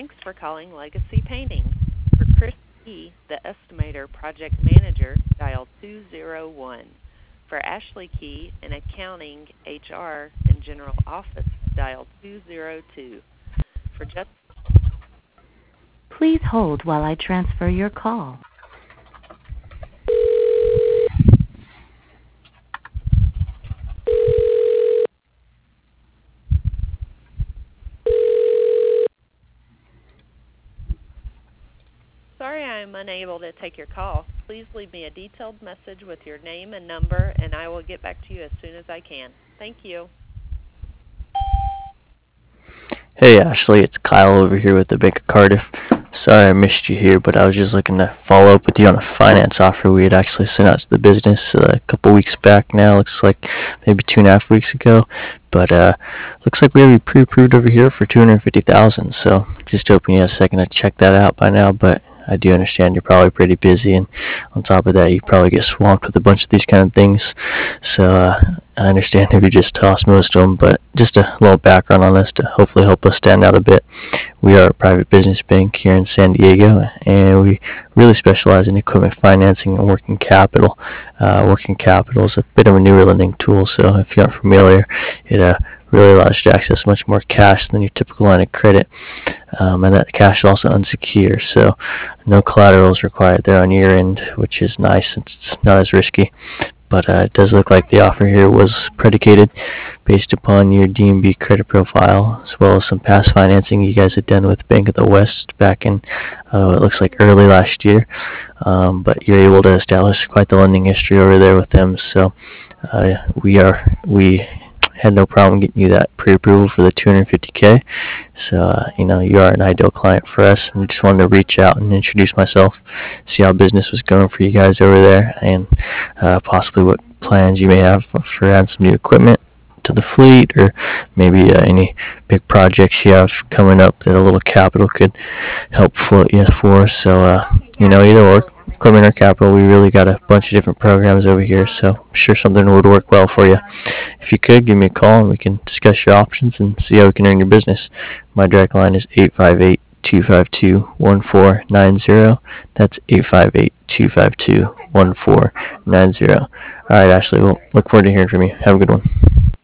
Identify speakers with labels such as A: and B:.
A: Thanks for calling Legacy Painting. For Chris E., the estimator project manager, dial 201. For Ashley Key, in accounting, HR, and general office, dial 202. For just
B: Please hold while I transfer your call.
A: Sorry I am unable to take your call. Please leave me a detailed message with your name and number, and I will get back to you as soon as I can. Thank you.
C: Hey Ashley, it's Kyle over here with the Bank of Cardiff. Sorry I missed you here, but I was just looking to follow up with you on a finance offer we had actually sent out to the business a couple weeks back now. Looks like maybe 2.5 weeks ago. But looks like we have you pre-approved over here for $250,000. So just hoping you had a second to check that out by now. But I do understand you're probably pretty busy, and on top of that, you probably get swamped with a bunch of these kind of things. So I understand if you just toss most of them, but just a little background on this to hopefully help us stand out a bit. We are a private business bank here in San Diego, and we really specialize in equipment financing and working capital. Working capital is a bit of a newer lending tool, so if you aren't familiar, it really allows you to access much more cash than your typical line of credit. And that cash is also unsecured, so no collateral is required there on your end, which is nice since it's not as risky. But it does look like the offer here was predicated based upon your D&B credit profile, as well as some past financing you guys had done with Bank of the West back in, it looks like early last year. But you're able to establish quite the lending history over there with them, so we had no problem getting you that pre-approval for the $250K. So, you are an ideal client for us. And just wanted to reach out and introduce myself, see how business was going for you guys over there, and possibly what plans you may have for adding some new equipment to the fleet, or maybe any big projects you have coming up that a little capital could help float you for. So, either or, equipment or capital, we really got a bunch of different programs over here, so I'm sure something would work well for you. If you could, give me a call and we can discuss your options and see how we can earn your business. My direct line is 858-252-1490. That's 858-252-1490. All right, Ashley, we'll look forward to hearing from you. Have a good one.